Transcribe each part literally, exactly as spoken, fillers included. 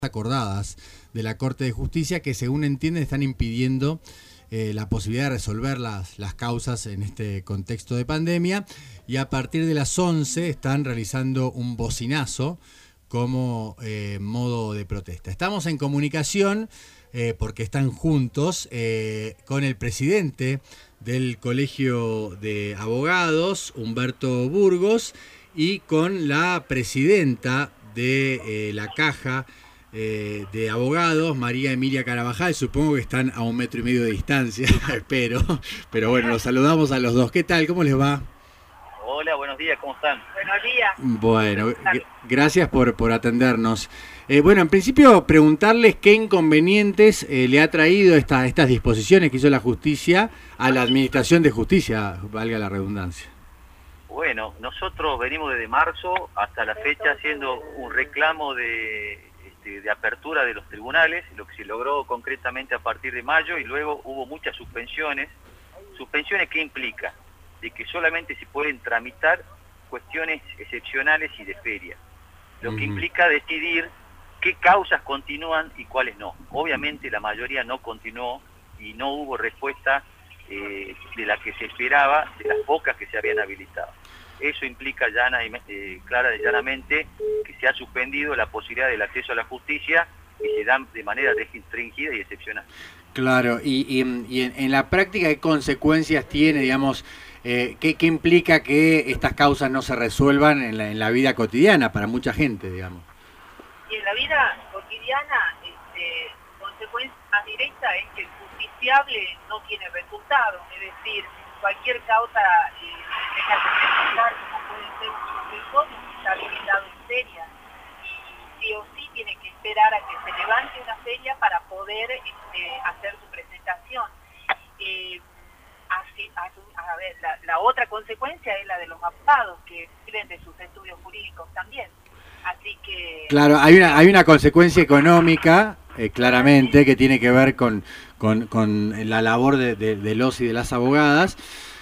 acordadas de la Corte de Justicia que, según entienden, están impidiendo eh, la posibilidad de resolver las, las causas en este contexto de pandemia, y a partir de las once están realizando un bocinazo como eh, modo de protesta. Estamos en comunicación eh, porque están juntos eh, con el presidente del Colegio de Abogados, Humberto Burgos, y con la presidenta de eh, la Caja Eh, de Abogados, María Emilia Carabajal. Supongo que están a un metro y medio de distancia, espero, pero bueno, los saludamos a los dos. ¿Qué tal? ¿Cómo les va? Hola, buenos días, ¿cómo están? Buenos días. Bueno, gracias por, por atendernos. Eh, bueno, en principio preguntarles qué inconvenientes eh, le ha traído esta, estas disposiciones que hizo la justicia a la Administración de Justicia, valga la redundancia. Bueno, nosotros venimos desde marzo hasta la fecha haciendo un reclamo de... de apertura de los tribunales, lo que se logró concretamente a partir de mayo, y luego hubo muchas suspensiones. ¿Suspensiones qué implica? De que solamente se pueden tramitar cuestiones excepcionales y de feria, lo que implica decidir qué causas continúan y cuáles no. Obviamente la mayoría no continuó y no hubo respuesta eh, de la que se esperaba, de las pocas que se habían habilitado. Eso implica llana y, eh, clara y llanamente que se ha suspendido la posibilidad del acceso a la justicia y se dan de manera restringida y excepcional. Claro, y, y, y en, en la práctica, ¿qué consecuencias tiene, digamos, eh, qué, qué implica que estas causas no se resuelvan en la, en la vida cotidiana para mucha gente, digamos? Y en la vida cotidiana, este, consecuencia más directa es que el justiciable no tiene resultado, es decir, cualquier causa eh, deja de presentar, como puede ser un suceso, está habilitado en feria, y sí o sí tiene que esperar a que se levante una feria para poder este, hacer su presentación. Eh, así, a, a ver, la, la otra consecuencia es la de los abogados que viven de sus estudios jurídicos también. Así que... Claro, hay una, hay una consecuencia económica, eh, claramente, que tiene que ver con, con, con la labor de, de, de los y de las abogadas,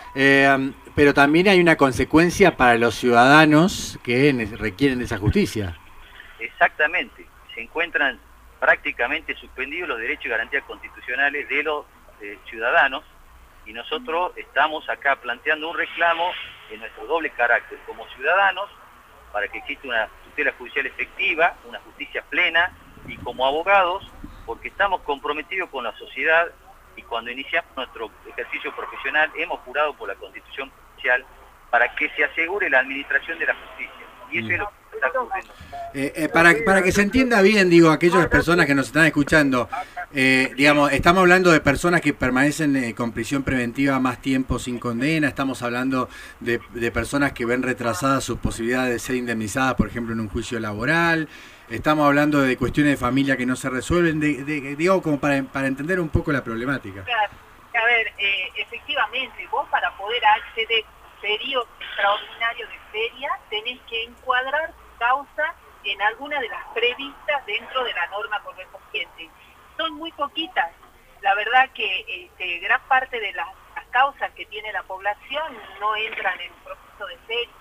eh, pero también hay una consecuencia para los ciudadanos que requieren de esa justicia. Exactamente, se encuentran prácticamente suspendidos los derechos y garantías constitucionales de los eh, ciudadanos, y nosotros estamos acá planteando un reclamo en nuestro doble carácter como ciudadanos, para que exista una tutela judicial efectiva, una justicia plena, y como abogados, porque estamos comprometidos con la sociedad, y cuando iniciamos nuestro ejercicio profesional hemos jurado por la Constitución Judicial para que se asegure la administración de la justicia, y eso mm. es lo que está ocurriendo. Eh, eh, para, para que se entienda bien, digo, aquellas personas que nos están escuchando, eh, digamos, estamos hablando de personas que permanecen eh, con prisión preventiva más tiempo sin condena, estamos hablando de, de personas que ven retrasadas sus posibilidades de ser indemnizadas, por ejemplo, en un juicio laboral, estamos hablando de cuestiones de familia que no se resuelven, de, de, digo, como para, para entender un poco la problemática. A ver, eh, efectivamente, vos para poder acceder a un periodo extraordinario de feria tenés que encuadrar tu causa en alguna de las previstas dentro de la norma correspondiente. Son muy poquitas. La verdad que este, gran parte de las, las causas que tiene la población no entran en un proceso de feria.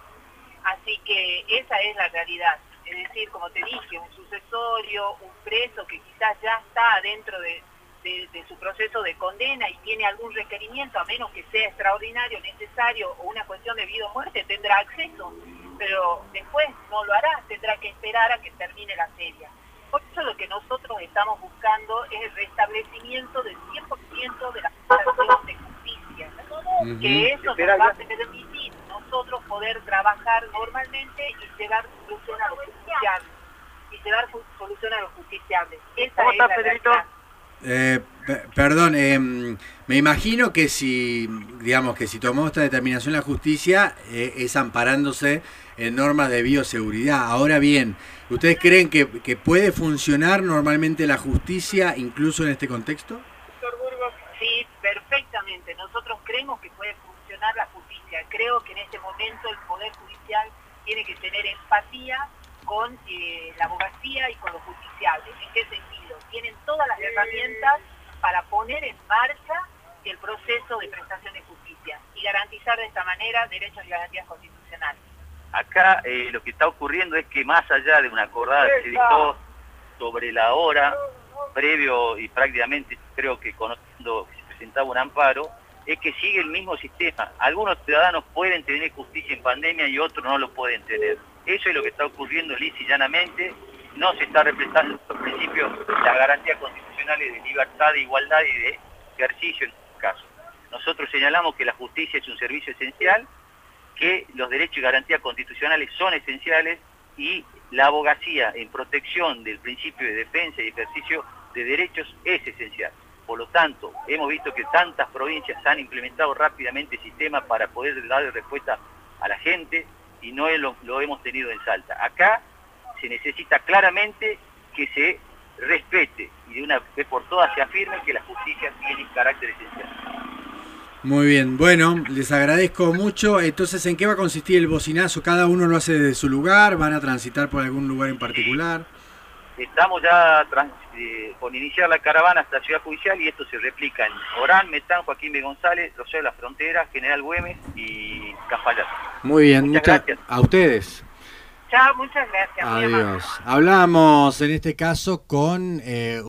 Así que esa es la realidad. Es decir, como te dije, un sucesorio, un preso que quizás ya está dentro de, de, de su proceso de condena y tiene algún requerimiento, a menos que sea extraordinario, necesario o una cuestión de vida o muerte, tendrá acceso. Pero después no lo hará, tendrá que esperar a que termine la feria. Por eso lo que nosotros estamos buscando es el restablecimiento del cien por ciento de la prestación de justicia, uh-huh. que eso nos va a permitir nosotros poder trabajar normalmente y llevar solución a los justiciables, y llevar solución a los justiciables. Esa es la realidad. Eh, perdón, eh, me imagino que si, digamos, que si tomó esta determinación la justicia eh, es amparándose en normas de bioseguridad. Ahora bien, ¿ustedes creen que, que puede funcionar normalmente la justicia incluso en este contexto? Doctor Burgos, sí, perfectamente. Nosotros creemos que puede funcionar la justicia. Creo que en este momento el Poder Judicial tiene que tener empatía con eh, la abogacía y con los justiciables. ¿En qué sentido? Tienen todas las herramientas para poner en marcha el proceso de prestación de justicia y garantizar de esta manera derechos y garantías constitucionales. Acá eh, lo que está ocurriendo es que más allá de una acordada que se dictó sobre la hora, previo y prácticamente creo que conociendo que se presentaba un amparo, es que sigue el mismo sistema. Algunos ciudadanos pueden tener justicia en pandemia y otros no lo pueden tener. Eso es lo que está ocurriendo lisa y llanamente. No se está respetando los principios, las garantías constitucionales de libertad, de igualdad y de ejercicio en este caso. Nosotros señalamos que la justicia es un servicio esencial, que los derechos y garantías constitucionales son esenciales y la abogacía en protección del principio de defensa y ejercicio de derechos es esencial. Por lo tanto, hemos visto que tantas provincias han implementado rápidamente el sistema para poder darle respuesta a la gente y no lo, lo hemos tenido en Salta. Acá se necesita claramente que se respete y de una vez por todas se afirme que la justicia tiene carácter esencial. Muy bien, bueno, les agradezco mucho. Entonces, ¿en qué va a consistir el bocinazo? ¿Cada uno lo hace desde su lugar? ¿Van a transitar por algún lugar en particular? Estamos ya trans, eh, con iniciar la caravana hasta Ciudad Judicial y esto se replica en Orán, Metán, Joaquín B. González, Rosario de la Frontera, General Güemes y Cafayate. Muy bien, muchas mucha, gracias. A ustedes. Chao, muchas gracias. Adiós. Hablamos en este caso con... Eh,